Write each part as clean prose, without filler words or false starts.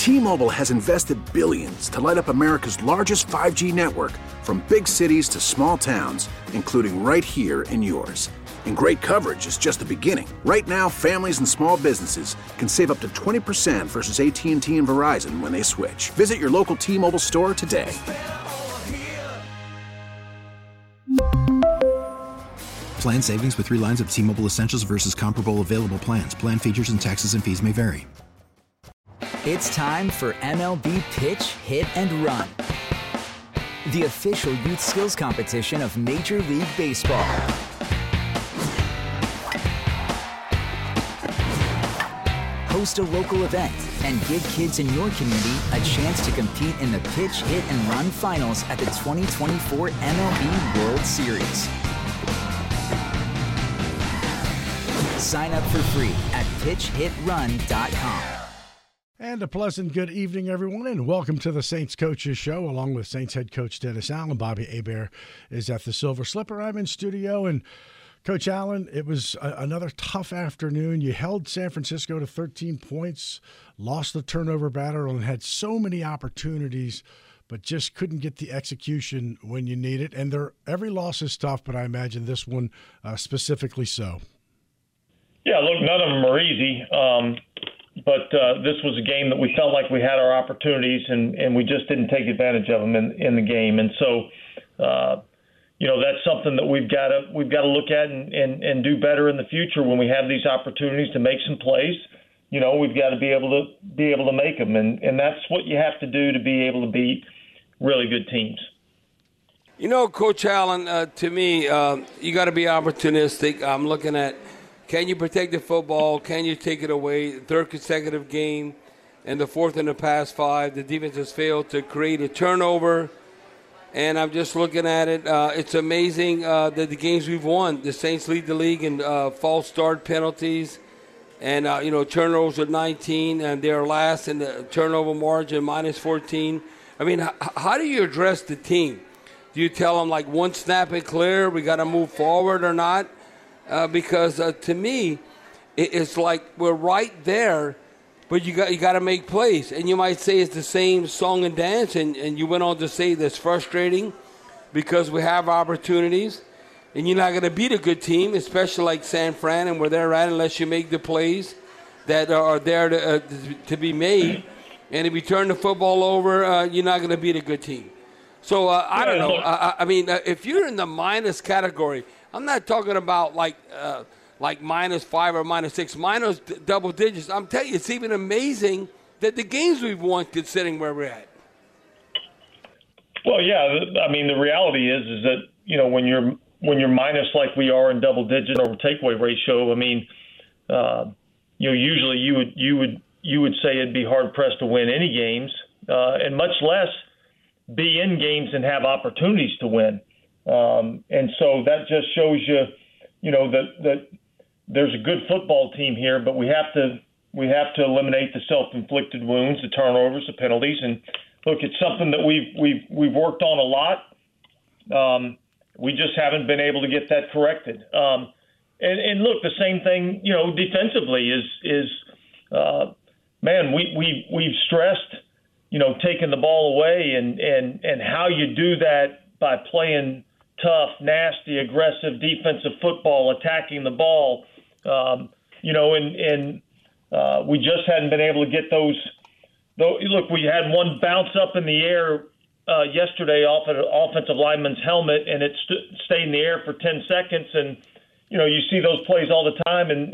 T-Mobile has invested billions to light up America's largest 5G network, from big cities to small towns, including right here in yours. And great coverage is just the beginning. Right now, families and small businesses can save up to 20% versus AT&T and Verizon when they switch. Visit your local T-Mobile store today. Plan savings with 3 lines of T-Mobile Essentials versus comparable available plans. Plan features and taxes and fees may vary. It's time for MLB Pitch, Hit, and Run, the official youth skills competition of Major League Baseball. Host a local event and give kids in your community a chance to compete in the Pitch, Hit, and Run finals at the 2024 MLB World Series. Sign up for free at pitchhitrun.com. And a pleasant good evening, everyone, and welcome to the Saints Coaches Show, along with Saints head coach Dennis Allen. Bobby Hebert is at the Silver Slipper. I'm in studio, and Coach Allen, it was another tough afternoon. You held San Francisco to 13 points, lost the turnover battle, and had so many opportunities, but just couldn't get the execution when you need it. And every loss is tough, but I imagine this one specifically so. Yeah, look, none of them are easy. But this was a game that we felt like we had our opportunities, and we just didn't take advantage of them in the game. And so, that's something that we've got to look at and do better in the future when we have these opportunities to make some plays. We've got to be able to make them, and that's what you have to do to be able to beat really good teams. Coach Allen, to me, you got to be opportunistic. I'm looking at, can you protect the football? Can you take it away? Third consecutive game, and the fourth in the past 5. The defense has failed to create a turnover, and I'm just looking at it. It's amazing that the games we've won, the Saints lead the league in false start penalties, and turnovers at 19, and they're last in the turnover margin, minus 14. I mean, how do you address the team? Do you tell them, like, one snap and clear, we got to move forward or not? Because to me, it's like we're right there, but you got to make plays. And you might say it's the same song and dance, and you went on to say that's frustrating because we have opportunities, and you're not going to beat a good team, especially like San Fran, and where they're at, unless you make the plays that are there to be made. And if you turn the football over, you're not going to beat a good team. So I don't know. I mean, if you're in the minus category, I'm not talking about like -5 or -6, minus double digits. I'm telling you, it's even amazing that the games we've won, considering where we're at. Well, yeah. I mean, the reality is that when you're minus like we are in double digit over takeaway ratio, I mean, usually you would say it'd be hard pressed to win any games, and much less be in games and have opportunities to win. And so that just shows you, that there's a good football team here, but we have to eliminate the self-inflicted wounds, the turnovers, the penalties. And look, it's something that we've worked on a lot. We just haven't been able to get that corrected. And look, the same thing, defensively is man, we've stressed, taking the ball away and how you do that by playing tough, nasty, aggressive defensive football, attacking the ball, and we just hadn't been able to get those. Look, we had one bounce up in the air yesterday off an offensive lineman's helmet, and it stayed in the air for 10 seconds. And you see those plays all the time, and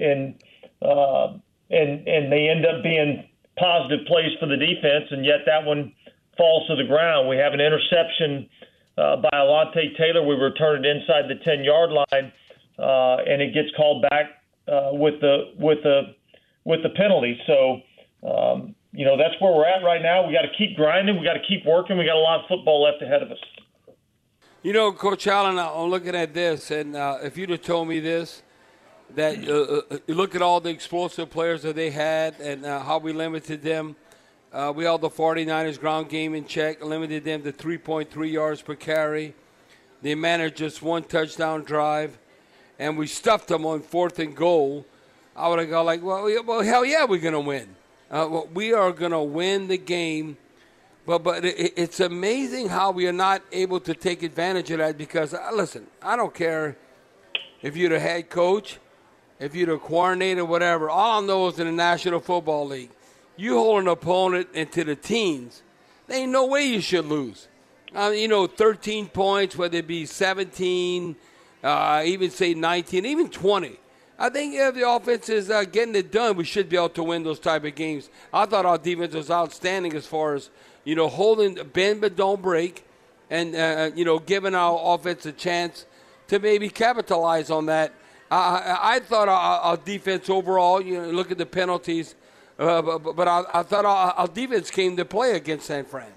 they end up being positive plays for the defense, and yet that one falls to the ground. We have an interception by Alontae Taylor. We return it inside the 10-yard line, and it gets called back with the penalty. So, that's where we're at right now. We got to keep grinding. We got to keep working. We got a lot of football left ahead of us. Coach Allen, I'm looking at this, and if you'd have told me this, that you look at all the explosive players that they had and how we limited them. We held the 49ers ground game in check, limited them to 3.3 yards per carry. They managed just one touchdown drive, and we stuffed them on 4th and goal. I would have gone like, well, hell yeah, we're going to win. We are going to win the game. But it's amazing how we are not able to take advantage of that because, listen, I don't care if you're the head coach, if you're the coordinator, whatever. All I know is in the National Football League, you hold an opponent into the teens, there ain't no way you should lose. 13 points, whether it be 17, even say 19, even 20. I think if the offense is getting it done, we should be able to win those type of games. I thought our defense was outstanding as far as, holding bend but don't break and, giving our offense a chance to maybe capitalize on that. I thought our defense overall, look at the penalties, but I thought our defense came to play against San Fran.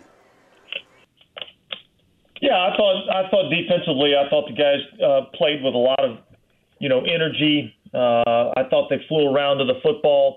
Yeah, I thought defensively, I thought the guys played with a lot of, energy. I thought they flew around to the football.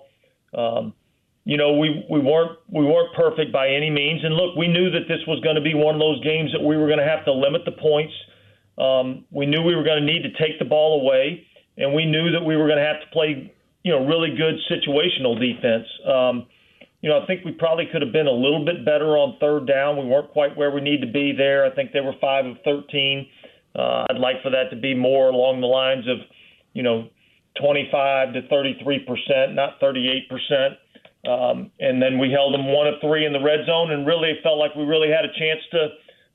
We weren't perfect by any means. And look, we knew that this was going to be one of those games that we were going to have to limit the points. We knew we were going to need to take the ball away, and we knew that we were going to have to play, really good situational defense. I think we probably could have been a little bit better on third down. We weren't quite where we need to be there. I think they were 5 of 13. I'd like for that to be more along the lines of, 25 to 33%, not 38%. And then we held them 1 of 3 in the red zone, and really felt like we really had a chance to,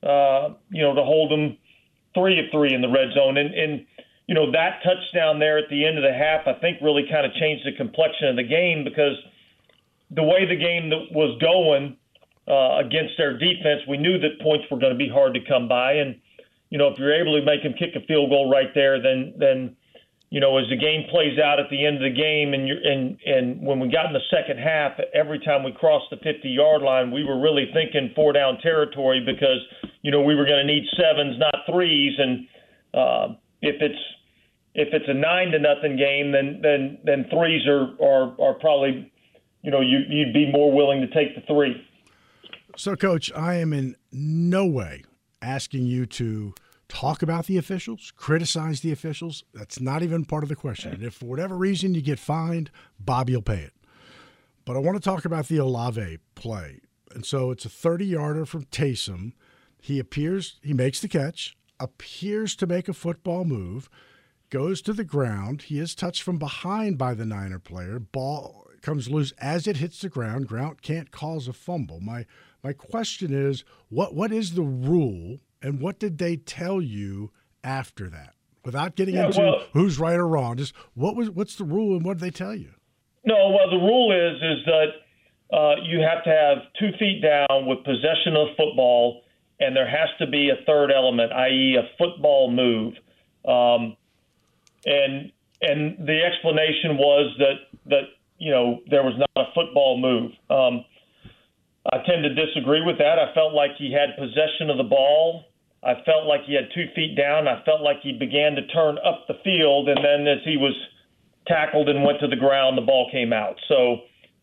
to hold them 3 of 3 in the red zone. And that touchdown there at the end of the half, I think really kind of changed the complexion of the game because the way the game was going against their defense, we knew that points were going to be hard to come by. And, if you're able to make them kick a field goal right there, then as the game plays out at the end of the game and when we got in the second half, every time we crossed the 50-yard line, we were really thinking 4-down territory because, we were going to need 7s, not 3s. And if it's a 9-0 game, then 3s are probably, you'd be more willing to take the 3. So, Coach, I am in no way asking you to talk about the officials, criticize the officials. That's not even part of the question. And if for whatever reason you get fined, Bobby will pay it. But I want to talk about the Olave play. And so it's a 30-yarder from Taysom. He makes the catch, appears to make a football move, goes to the ground. He is touched from behind by the Niner player. Ball comes loose as it hits the ground. Ground can't cause a fumble. My question is, what is the rule? And what did they tell you after that? Without getting into who's right or wrong, just what's the rule and what did they tell you? No, well, the rule is that you have to have 2 feet down with possession of football, and there has to be a third element, i.e. a football move. And the explanation was that there was not a football move. I tend to disagree with that. I felt like he had possession of the ball. I felt like he had 2 feet down. I felt like he began to turn up the field, and then as he was tackled and went to the ground, the ball came out. So,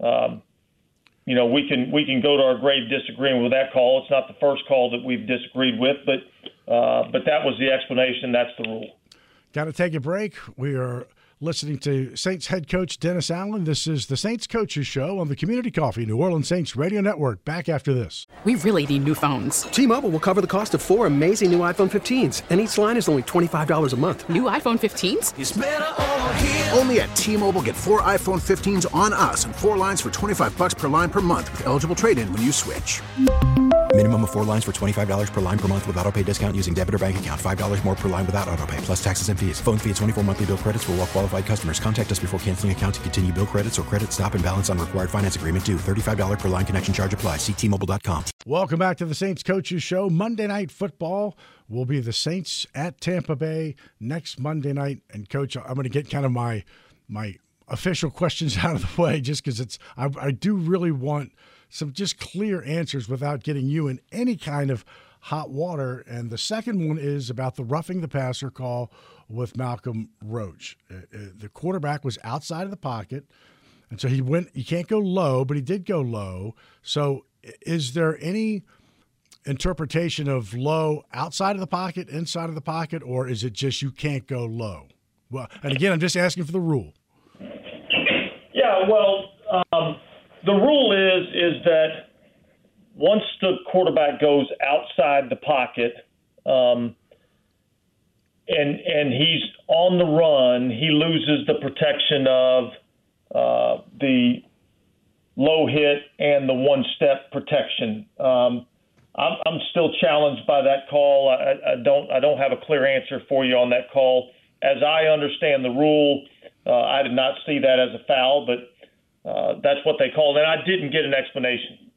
we can go to our grave disagreeing with that call. It's not the first call that we've disagreed with, but that was the explanation. That's the rule. Got to take a break. We are listening to Saints head coach Dennis Allen. This is the Saints Coaches Show on the Community Coffee New Orleans Saints Radio Network. Back after this. We really need new phones. T-Mobile will cover the cost of 4 amazing new iPhone 15s, and each line is only $25 a month. New iPhone 15s? It's better over here. Only at T-Mobile, get 4 iPhone 15s on us and 4 lines for $25 per line per month with eligible trade-in when you switch. Minimum of 4 lines for $25 per line per month with autopay discount using debit or bank account. $5 more per line without autopay, plus taxes and fees. Phone fee at 24 monthly bill credits for well-qualified customers. Contact us before canceling account to continue bill credits or credit stop and balance on required finance agreement due. $35 per line connection charge applies. See T-Mobile.com. Welcome back to the Saints Coaches Show. Monday Night Football will be the Saints at Tampa Bay next Monday night. And, Coach, I'm going to get kind of my official questions out of the way just because I do really want some just clear answers without getting you in any kind of hot water. And the second one is about the roughing the passer call with Malcolm Roach. The quarterback was outside of the pocket, and so he can't go low, but he did go low. So is there any interpretation of low outside of the pocket, inside of the pocket, or is it just you can't go low? Well, and again, I'm just asking for the rule. Yeah, well, the rule is that once the quarterback goes outside the pocket, and he's on the run, he loses the protection of the low hit and the one-step protection. I'm still challenged by that call. I don't have a clear answer for you on that call. As I understand the rule, I did not see that as a foul, but that's what they called it. And I didn't get an explanation.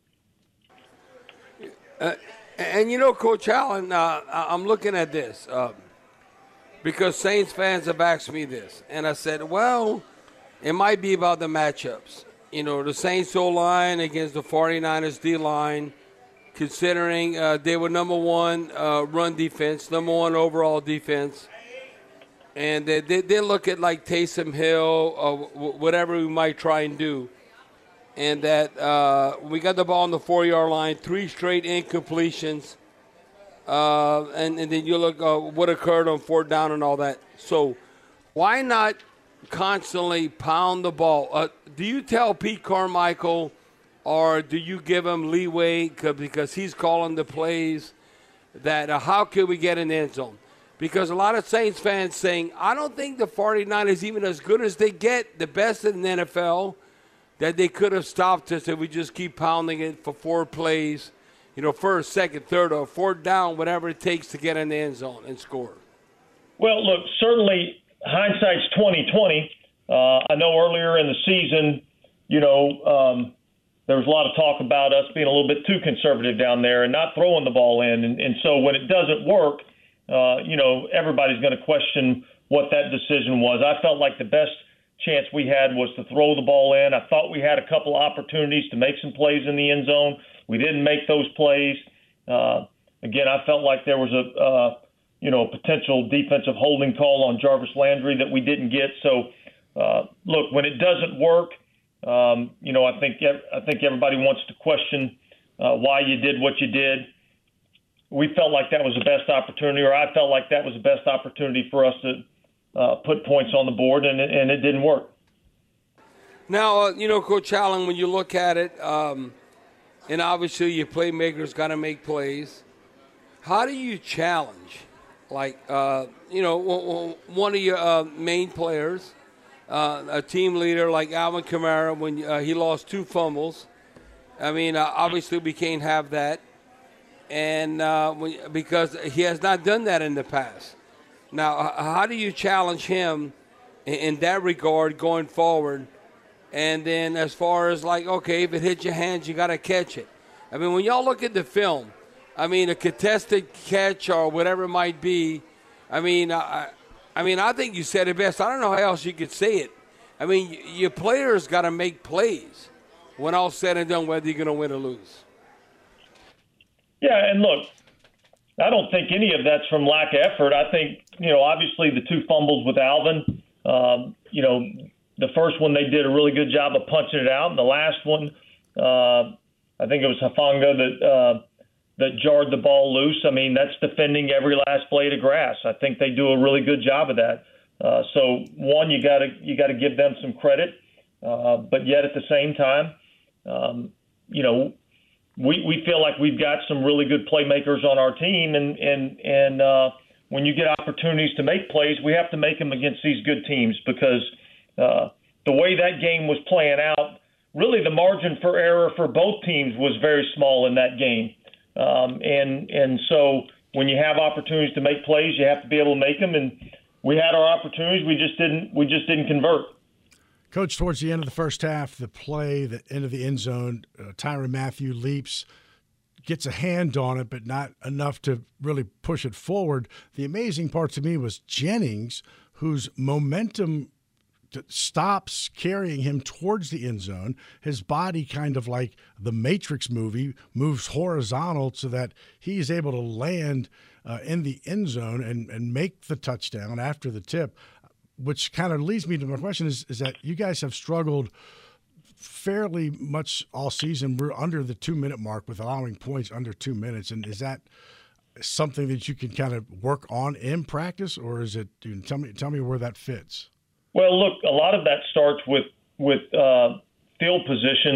And Coach Allen, I'm looking at this because Saints fans have asked me this, and I said, well, it might be about the matchups. The Saints O-line against the 49ers D-line, considering they were number one run defense, number one overall defense. And they look at like Taysom Hill or whatever we might try and do. And that we got the ball on the 4-yard line, 3 straight incompletions. And then you look what occurred on 4th down and all that. So why not constantly pound the ball? Do you tell Pete Carmichael or do you give him leeway because he's calling the plays that how can we get in the end zone? Because a lot of Saints fans saying, I don't think the 49ers even as good as they get, the best in the NFL, that they could have stopped us if we just keep pounding it for 4 plays, first, second, third, or 4th down, whatever it takes to get in the end zone and score. Well, look, certainly hindsight's 20/20. I know earlier in the season, there was a lot of talk about us being a little bit too conservative down there and not throwing the ball in. And so when it doesn't work, everybody's going to question what that decision was. I felt like the best chance we had was to throw the ball in. I thought we had a couple opportunities to make some plays in the end zone. We didn't make those plays. Again, I felt like there was a potential defensive holding call on Jarvis Landry that we didn't get. So, look, when it doesn't work, I think everybody wants to question why you did what you did. We felt like that was the best opportunity, or I felt like that was the best opportunity for us to put points on the board, and it didn't work. Now, Coach Allen, when you look at it, and obviously your playmakers got to make plays, how do you challenge, one of your main players, a team leader like Alvin Kamara when he lost 2 fumbles? I mean, obviously we can't have that. And because he has not done that in the past. Now, how do you challenge him in that regard going forward? And then as far as okay, if it hits your hands, you got to catch it. I mean, when y'all look at the film, I mean, a contested catch or whatever it might be, I think you said it best. I don't know how else you could say it. I mean, your players got to make plays when all's said and done, whether you're going to win or lose. Yeah, and look, I don't think any of that's from lack of effort. I think, obviously the 2 fumbles with Alvin, the first one they did a really good job of punching it out. And the last one, I think it was Hufanga that jarred the ball loose. I mean, that's defending every last blade of grass. I think they do a really good job of that. So, one, you got to give them some credit. But yet at the same time, we feel like we've got some really good playmakers on our team, and when you get opportunities to make plays, we have to make them against these good teams because the way that game was playing out, really the margin for error for both teams was very small in that game. And so when you have opportunities to make plays, you have to be able to make them, and we had our opportunities, we just didn't convert. Coach, towards the end of the first half, the play, the end of the end zone, Tyrann Mathieu leaps, gets a hand on it, but not enough to really push it forward. The amazing part to me was Jennings, whose momentum stops carrying him towards the end zone. His body, kind of like the Matrix movie, moves horizontal so that he's able to land in the end zone and make the touchdown after the tip. Which kind of leads me to my question is that you guys have struggled fairly much all season. We're under the 2-minute mark with allowing points under 2 minutes. And is that something that you can kind of work on in practice, or is it? Tell me where that fits. Well, look, a lot of that starts with field position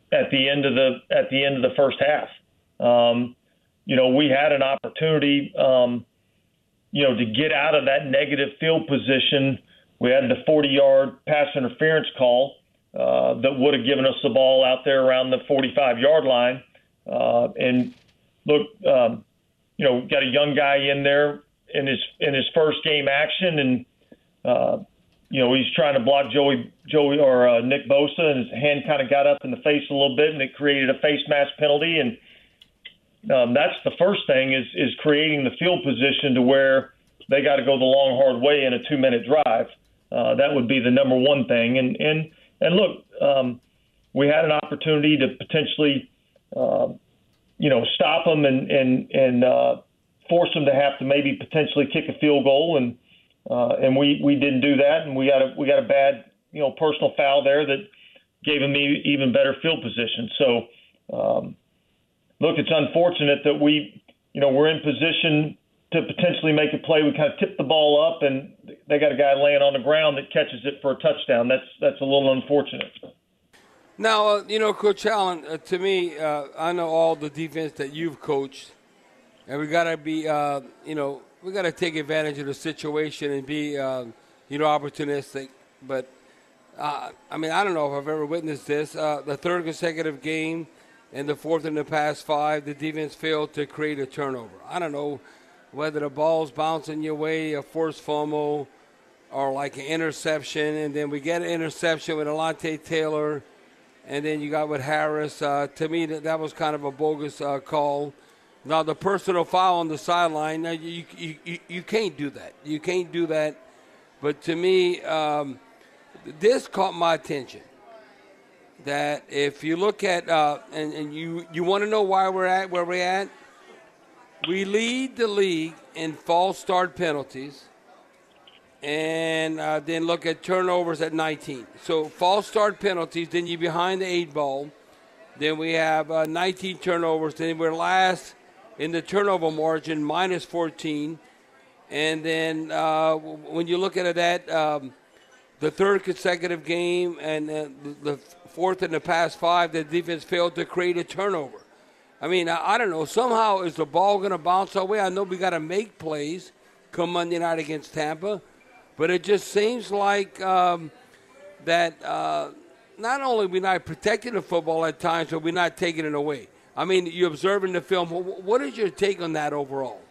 at the end of the first half. We had an opportunity, to get out of that negative field position. We had the 40-yard pass interference call that would have given us the ball out there around the 45-yard line. And look, got a young guy in there in his first game action, and he's trying to block Joey or Nick Bosa, and his hand kind of got up in the face a little bit, and it created a face mask penalty. And that's the first thing is creating the field position to where they got to go the long, hard way in a 2-minute drive. That would be the number one thing. And look, we had an opportunity to potentially, stop them and force them to have to maybe potentially kick a field goal, and we didn't do that, and we got a bad personal foul there that gave them even better field position. So, look, it's unfortunate that we're in position to potentially make a play. We kind of tip the ball up, and they got a guy laying on the ground that catches it for a touchdown. That's a little unfortunate. Now, Coach Allen, to me, I know all the defense that you've coached, and we got to be, we got to take advantage of the situation and be, opportunistic. But, I don't know if I've ever witnessed this. The third consecutive game and the fourth in the past 5, the defense failed to create a turnover. I don't know whether the ball's bouncing your way, a forced fumble, or like an interception, and then we get an interception with Alontae Taylor, and then you got with Harris. To me, that was kind of a bogus call. Now, the personal foul on the sideline, now you can't do that. You can't do that. But to me, this caught my attention. That if you look at, and you want to know why we're at where we're at, we lead the league in false start penalties, and then look at turnovers at 19. So false start penalties, then you're behind the 8 ball. Then we have 19 turnovers. Then we're last in the turnover margin, minus 14. And then when you look at that, the third consecutive game and the fourth in the past 5, the defense failed to create a turnover. I mean, I don't know. Somehow is the ball going to bounce our way? I know we got to make plays come Monday night against Tampa, but it just seems like that not only we're not protecting the football at times, but we're not taking it away. I mean, you're observing the film. What is your take on that overall?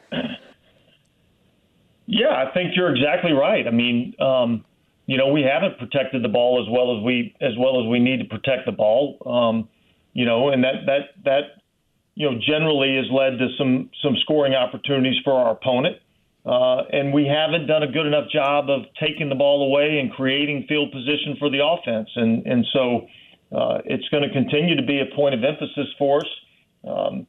Yeah, I think you're exactly right. I mean, we haven't protected the ball as well as we need to protect the ball. And that generally has led to some scoring opportunities for our opponent. And we haven't done a good enough job of taking the ball away and creating field position for the offense. And so it's going to continue to be a point of emphasis for us.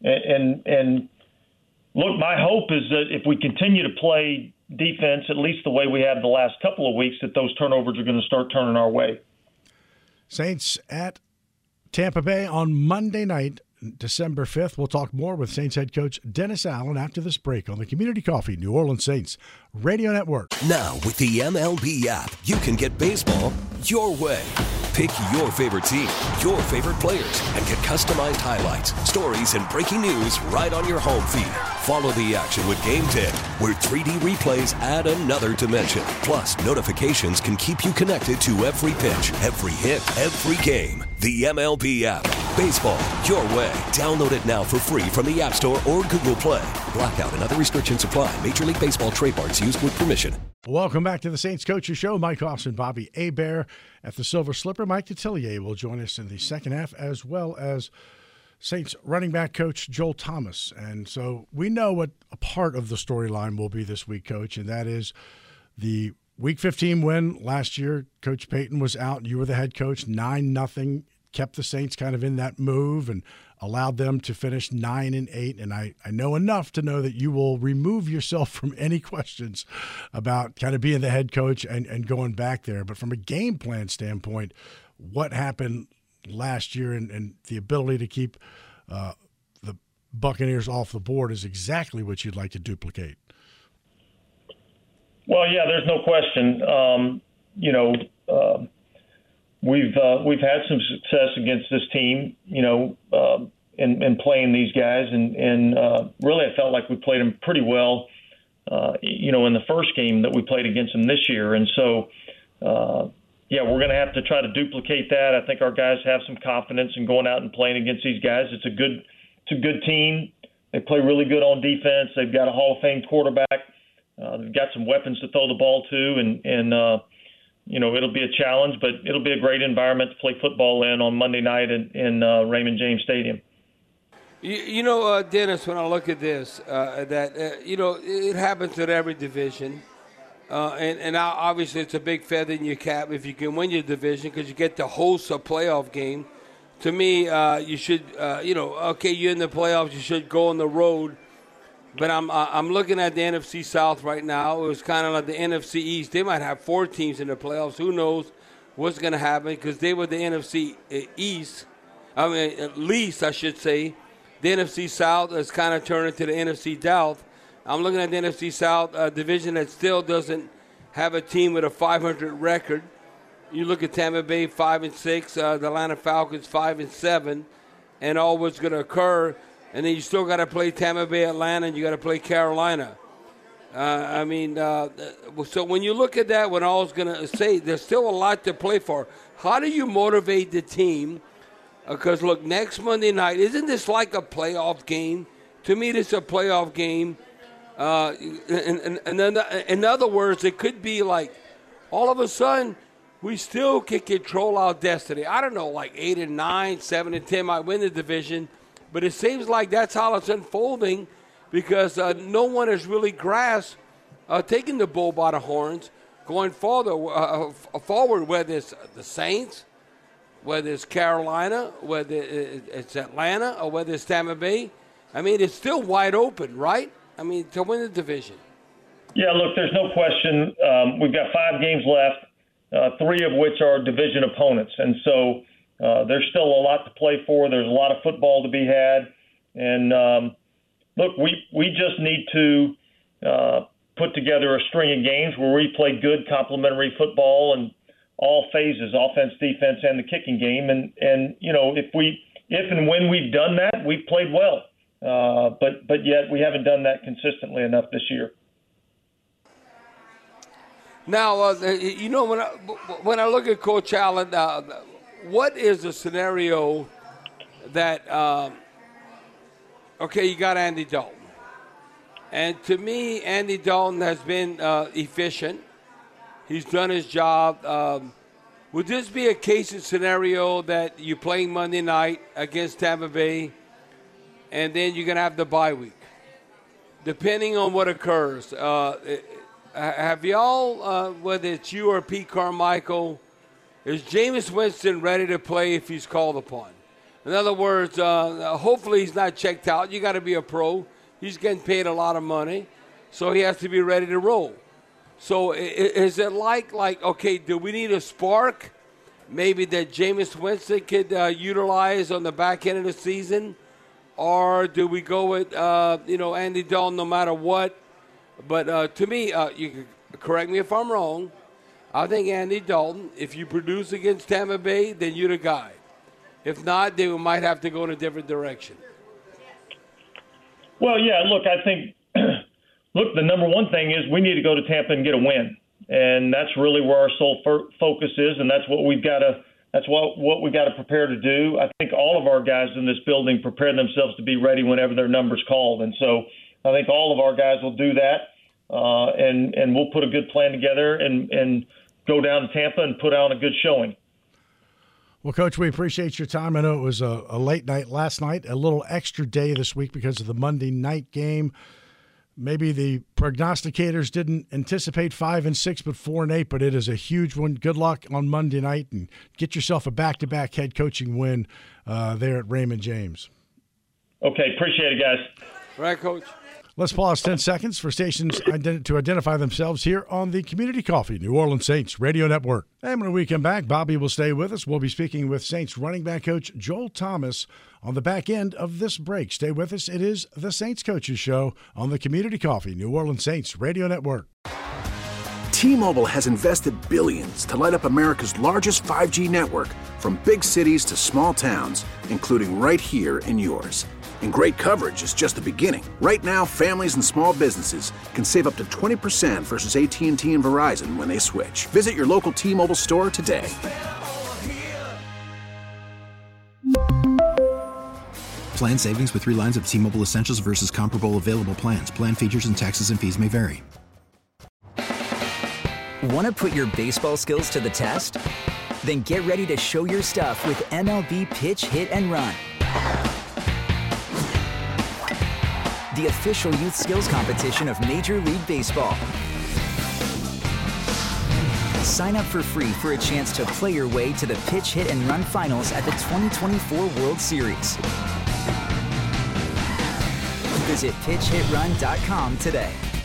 And look, my hope is that if we continue to play defense, at least the way we have the last couple of weeks, that those turnovers are going to start turning our way. Saints at Tampa Bay on Monday night, December 5th. We'll talk more with Saints head coach Dennis Allen after this break on the Community Coffee New Orleans Saints Radio Network. Now with the MLB app, you can get baseball your way. Pick your favorite team, your favorite players, and get customized highlights, stories, and breaking news right on your home feed. Follow the action with Game 10, where 3D replays add another dimension. Plus, notifications can keep you connected to every pitch, every hit, every game. The MLB app. Baseball your way. Download it now for free from the App Store or Google Play. Blackout and other restrictions apply. Major League Baseball trademarks used with permission. Welcome back to the Saints Coaches Show. Mike Hoss and Bobby Hebert at the Silver Slipper. Mike Detillier will join us in the second half, as well as Saints running back coach Joel Thomas. And so we know what a part of the storyline will be this week, Coach, and that is the Week 15 win last year. Coach Payton was out. You were the head coach, 9-0. Kept the Saints kind of in that move and allowed them to finish 9-8. And I know enough to know that you will remove yourself from any questions about kind of being the head coach and going back there. But from a game plan standpoint, what happened last year and the ability to keep the Buccaneers off the board is exactly what you'd like to duplicate. Well, yeah, there's no question. we've had some success against this team, in playing these guys, and really I felt like we played them pretty well, in the first game that we played against them this year, and so we're going to have to try to duplicate that. I think our guys have some confidence in going out and playing against these guys. It's a good team. They play really good on defense. They've got a Hall of Fame quarterback. They've got some weapons to throw the ball to, and it'll be a challenge, but it'll be a great environment to play football in on Monday night in Raymond James Stadium. Dennis, when I look at this, it happens in every division. And obviously it's a big feather in your cap if you can win your division because you get to host a playoff game. To me, you should, you're in the playoffs, you should go on the road. But I'm looking at the NFC South right now. It was kind of like the NFC East. They might have 4 teams in the playoffs. Who knows what's going to happen because they were the NFC East. Least, I should say. The NFC South has kind of turned into the NFC South. I'm looking at the NFC South division that still doesn't have a team with a 500 record. You look at Tampa Bay 5-6, the Atlanta Falcons 5-7, and all what's going to occur. And then you still got to play Tampa Bay, Atlanta, and you got to play Carolina. So when you look at that, what I was going to say, there's still a lot to play for. How do you motivate the team? Because, look, next Monday night, isn't this like a playoff game? To me, this is a playoff game. In other words, it could be like all of a sudden we still can control our destiny. I don't know, like 8-9, 7-10 might win the division, but it seems like that's how it's unfolding because no one has really grasped taking the bull by the horns, going forward, whether it's the Saints, whether it's Carolina, whether it's Atlanta, or whether it's Tampa Bay. I mean, it's still wide open, right? To win the division. Yeah, look, there's no question. We've got 5 games left, 3 of which are division opponents. And so there's still a lot to play for. There's a lot of football to be had. And, look, we just need to put together a string of games where we play good complementary football in all phases, offense, defense, and the kicking game. And if and when we've done that, we've played well. But yet we haven't done that consistently enough this year. Now, when I look at Coach Allen, what is the scenario that, you got Andy Dalton. And to me, Andy Dalton has been efficient. He's done his job. Would this be a case and scenario that you're playing Monday night against Tampa Bay, and then you're going to have the bye week, depending on what occurs? Have y'all, whether it's you or Pete Carmichael, is Jameis Winston ready to play if he's called upon? In other words, hopefully he's not checked out. You got to be a pro. He's getting paid a lot of money, so he has to be ready to roll. So is it like okay, do we need a spark maybe that Jameis Winston could utilize on the back end of the season? Or do we go with, Andy Dalton no matter what? But to me, you can correct me if I'm wrong, I think Andy Dalton, if you produce against Tampa Bay, then you're the guy. If not, then we might have to go in a different direction. Well, yeah, look, I think, the number one thing is we need to go to Tampa and get a win. And that's really where our sole focus is, and that's what we've got to what we got to prepare to do. I think all of our guys in this building prepare themselves to be ready whenever their number's called. And so I think all of our guys will do that, and we'll put a good plan together and go down to Tampa and put out a good showing. Well, Coach, we appreciate your time. I know it was a late night last night, a little extra day this week because of the Monday night game. Maybe the prognosticators didn't anticipate 5-6, but 4-8, but it is a huge one. Good luck on Monday night, and get yourself a back-to-back head coaching win there at Raymond James. Okay, appreciate it, guys. All right, Coach. Let's pause 10 seconds for stations to identify themselves here on the Community Coffee New Orleans Saints Radio Network. And when we come back, Bobby will stay with us. We'll be speaking with Saints running back coach Joel Thomas on the back end of this break. Stay with us. It is the Saints Coaches Show on the Community Coffee New Orleans Saints Radio Network. T-Mobile has invested billions to light up America's largest 5G network, from big cities to small towns, including right here in yours. And great coverage is just the beginning. Right now, families and small businesses can save up to 20% versus AT&T and Verizon when they switch. Visit your local T-Mobile store today. Plan savings with 3 lines of T-Mobile Essentials versus comparable available plans. Plan features and taxes and fees may vary. Want to put your baseball skills to the test? Then get ready to show your stuff with MLB Pitch, Hit, and Run. The official youth skills competition of Major League Baseball. Sign up for free for a chance to play your way to the Pitch, Hit, and Run finals at the 2024 World Series. Visit pitchhitrun.com today.